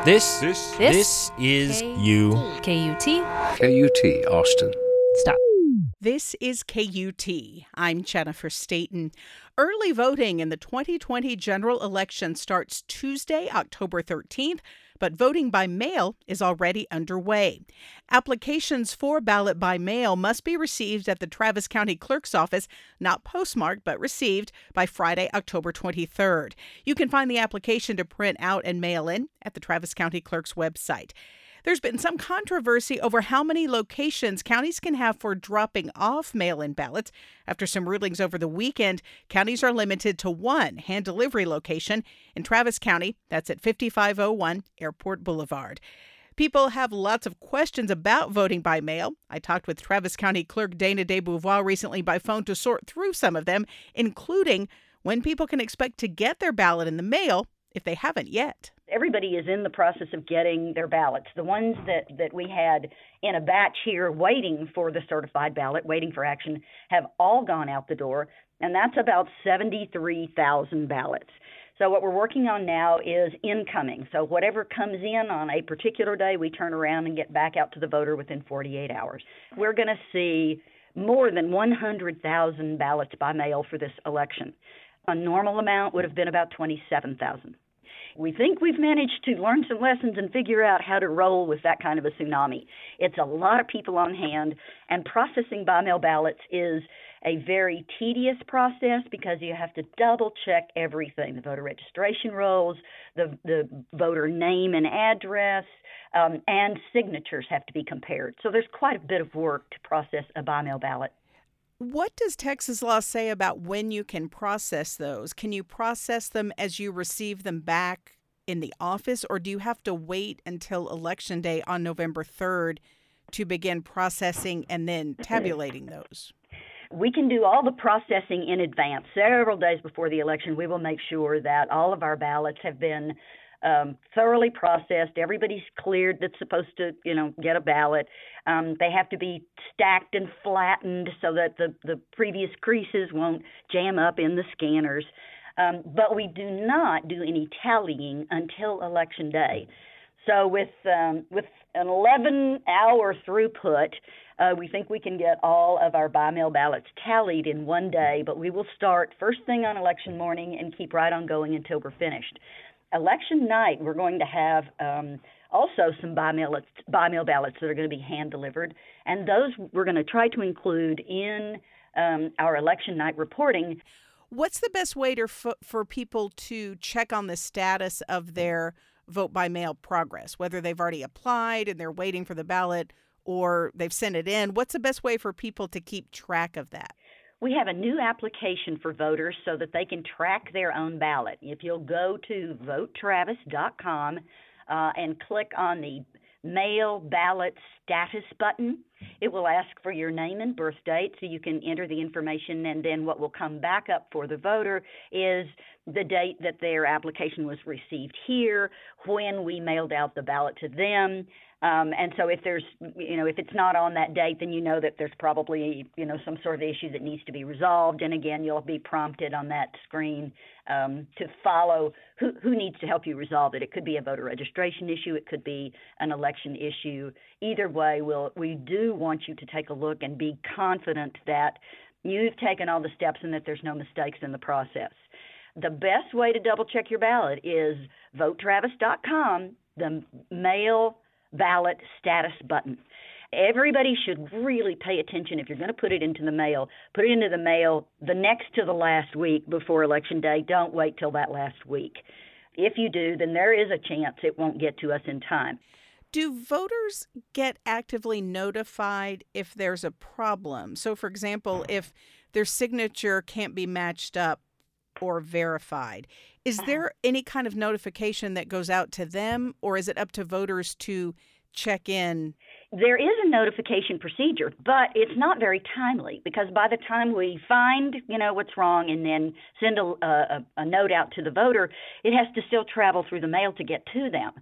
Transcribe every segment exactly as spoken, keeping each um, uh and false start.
This, This, this, this is K- you. K U T. K U T, Austin. Stop. This is K U T. I'm Jennifer Staten. Early voting in the twenty twenty general election starts Tuesday, October thirteenth, but voting by mail is already underway. Applications for ballot by mail must be received at the Travis County Clerk's office, not postmarked, but received by Friday, October twenty-third. You can find the application to print out and mail in at the Travis County Clerk's website. There's been some controversy over how many locations counties can have for dropping off mail-in ballots. After some rulings over the weekend, counties are limited to one hand delivery location in Travis County. That's at fifty-five oh one Airport Boulevard. People have lots of questions about voting by mail. I talked with Travis County Clerk Dana DeBeauvoir recently by phone to sort through some of them, including when people can expect to get their ballot in the mail if they haven't yet. Everybody is in the process of getting their ballots. The ones that, that we had in a batch here waiting for the certified ballot, waiting for action, have all gone out the door, and that's about seventy-three thousand ballots. So what we're working on now is incoming. So whatever comes in on a particular day, we turn around and get back out to the voter within forty-eight hours. We're going to see more than one hundred thousand ballots by mail for this election. A normal amount would have been about twenty-seven thousand. We think we've managed to learn some lessons and figure out how to roll with that kind of a tsunami. It's a lot of people on hand, and processing by-mail ballots is a very tedious process because you have to double-check everything, the voter registration rolls, the, the voter name and address, um, and signatures have to be compared. So there's quite a bit of work to process a by-mail ballot. What does Texas law say about when you can process those? Can you process them as you receive them back in the office, or do you have to wait until Election Day on November third to begin processing and then tabulating those? We can do all the processing in advance. Several days before the election, we will make sure that all of our ballots have been Um, thoroughly processed. Everybody's cleared that's supposed to, you know, get a ballot. Um, they have to be stacked and flattened so that the, the previous creases won't jam up in the scanners. Um, but we do not do any tallying until Election Day. So with um, with an eleven-hour throughput, uh, we think we can get all of our by-mail ballots tallied in one day, but we will start first thing on election morning and keep right on going until we're finished. Election night, we're going to have um, also some by-mail, by-mail ballots that are going to be hand-delivered, and those we're going to try to include in um, our election night reporting. What's the best way to, for, for people to check on the status of their vote-by-mail progress, whether they've already applied and they're waiting for the ballot or they've sent it in? What's the best way for people to keep track of that? We have a new application for voters so that they can track their own ballot. If you'll go to vote travis dot com uh, and click on the Mail Ballot Status button, it will ask for your name and birth date so you can enter the information, and then what will come back up for the voter is the date that their application was received here, when we mailed out the ballot to them. Um, and so if there's, you know, if it's not on that date, then you know that there's probably, you know, some sort of issue that needs to be resolved. And again, you'll be prompted on that screen um, to follow who, who needs to help you resolve it. It could be a voter registration issue. It could be an election issue. Either way, we'll, we do want you to take a look and be confident that you've taken all the steps and that there's no mistakes in the process. The best way to double check your ballot is vote travis dot com, the mail ballot status button. Everybody should really pay attention. If you're going to put it into the mail, put it into the mail the next to the last week before Election Day. Don't wait till that last week. If you do, then there is a chance it won't get to us in time. Do voters get actively notified if there's a problem? So, for example, if their signature can't be matched up or verified, is there any kind of notification that goes out to them, or is it up to voters to check in? There is a notification procedure, but it's not very timely because by the time we find, you know, what's wrong and then send a, a, a note out to the voter, it has to still travel through the mail to get to them.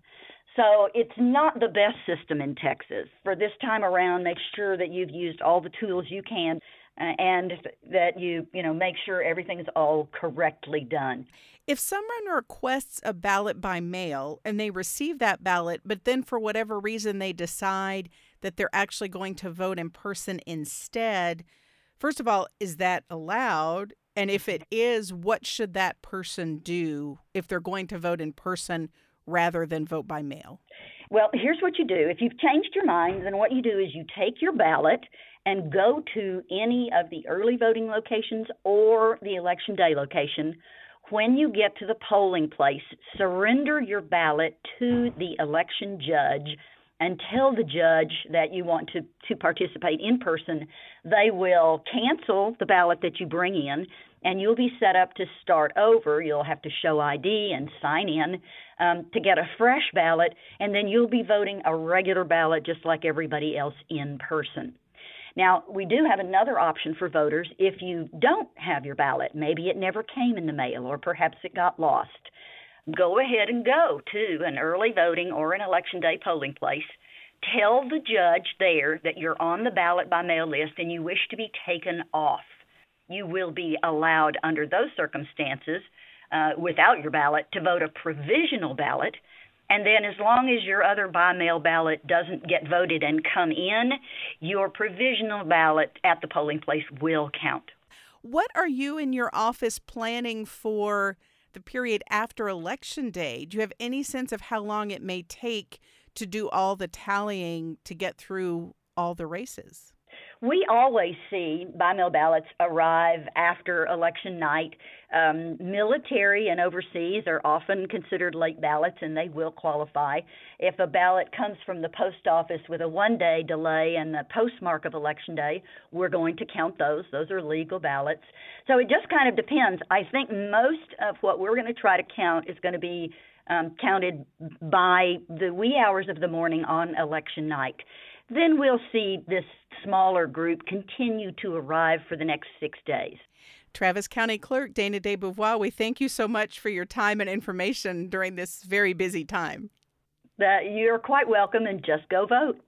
So it's not the best system in Texas. For this time around, make sure that you've used all the tools you can uh, and that you, you know, make sure everything's all correctly done. If someone requests a ballot by mail and they receive that ballot, but then for whatever reason they decide that they're actually going to vote in person instead, first of all, is that allowed? And if it is, what should that person do if they're going to vote in person rather than vote by mail? Well, here's what you do. If you've changed your mind, then what you do is you take your ballot and go to any of the early voting locations or the election day location. When you get to the polling place, surrender your ballot to the election judge and tell the judge that you want to, to participate in person. They will cancel the ballot that you bring in, and you'll be set up to start over. You'll have to show I D and sign in um, to get a fresh ballot, and then you'll be voting a regular ballot just like everybody else in person. Now, we do have another option for voters if you don't have your ballot. Maybe it never came in the mail, or perhaps it got lost. Go ahead and go to an early voting or an election day polling place. Tell the judge there that you're on the ballot by mail list and you wish to be taken off. You will be allowed under those circumstances, uh, without your ballot, to vote a provisional ballot. And then as long as your other by-mail ballot doesn't get voted and come in, your provisional ballot at the polling place will count. What are you in your office planning for the period after Election Day? Do you have any sense of how long it may take to do all the tallying to get through all the races? We always see by-mail ballots arrive after election night. Um, military and overseas are often considered late ballots, and they will qualify. If a ballot comes from the post office with a one-day delay and the postmark of Election Day, we're going to count those. Those are legal ballots. So it just kind of depends. I think most of what we're going to try to count is going to be um, counted by the wee hours of the morning on election night. Then we'll see this smaller group continue to arrive for the next six days. Travis County Clerk Dana DeBeauvoir, we thank you so much for your time and information during this very busy time. Uh, you're quite welcome, and just go vote.